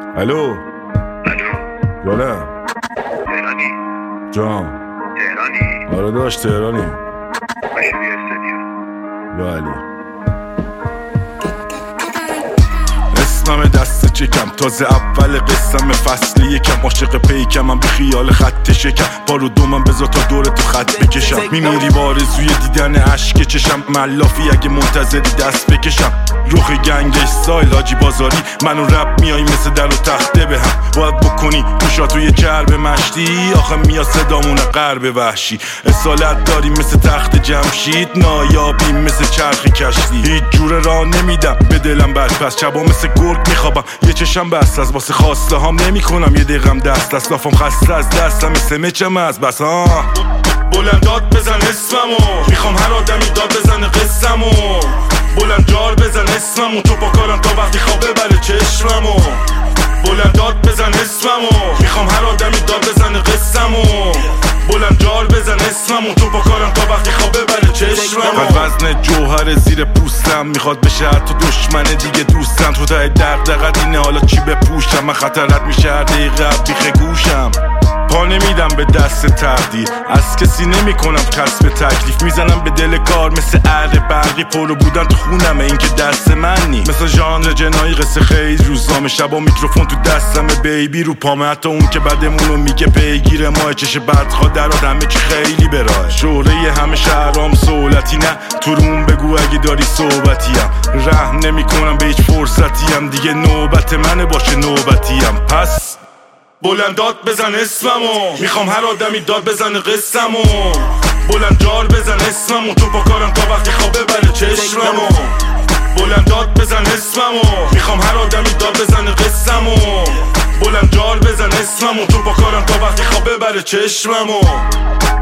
الو جانم. تهرانی؟ جان تهرانی؟ آره داشت تهرانی. باشه بیا استودیو. بله اسمم دست چکم تازه اول قسم فصل یکم عاشق پیکم من به خیال خط شکم بارو دومم بذار تا دور تو خط بکشم میمیری بارزوی دیدن عشق چشم ملافی اگه منتظری دست بکشم روخ گنگش سایل آجی بازاری منو رب میای مثل در و تخته به هم باید بکنی گوشا توی چرب مشتی آخه میاد صدامونه غرب وحشی اصالت داریم مثل تخت جمشید نایابیم مثل چرخ کشتی هیچ جوره راه نمیدم به دلم بد پس چبا مثل گرگ میخوابم یه چشم بست از واسه خواسته هم نمی کنم یه دقیقم دست از لافم خسته از دستم مثل مچم از بس بلند داد بزن اسممو میخوام هر آدمی داد بزن قسمو بلند جار بزن اسممو تو با کارم تا وقتی خواب ببره چشممو بلند داد بزن اسممو میخوام هر آدمی داد بزن قسمو بلند جار بزن اسممو تو با کارم تا وقتی خواب ببره چشممو وزن جوهر زیر پوستم میخواد بشه حتی دشمن دیگه دوستم تو ته دغدغت اینه حالا چی بپوشم من خطرت میشه هر دقیقه بیخ گوشم پا نمیدم به دست تقدیر از کسی نمی کنم کسب تکلیف میزنم به دل کار مثل اره برقی پولو بودن تو خونمه این که دست من نی مثل ژانر جنایی قصه خیلی روزنامه شبا میکروفون تو دستمه بیبی رو پامه حتی اون که بعدمونو میگه پیگیر ماه چش بدخواد درات همه چی خیلی براه شوره همه شهرام سولتی نه تو روم بگو اگه داری صحبتیم رحم نمی کنم به هیچ فرصتیم دیگه نوبت منه باشه نوبتیم پس بلند داد بزن اسممو میخوام هر آدمی داد بزن قسمو بلند جار بزن اسممو تو با کارم تا وقتی خواب ببره چشممو بلند داد بزن اسممو میخوام هر آدمی داد بزن قسمو بلند جار بزن اسممو تو با کارم تا وقتی خواب ببره چشممو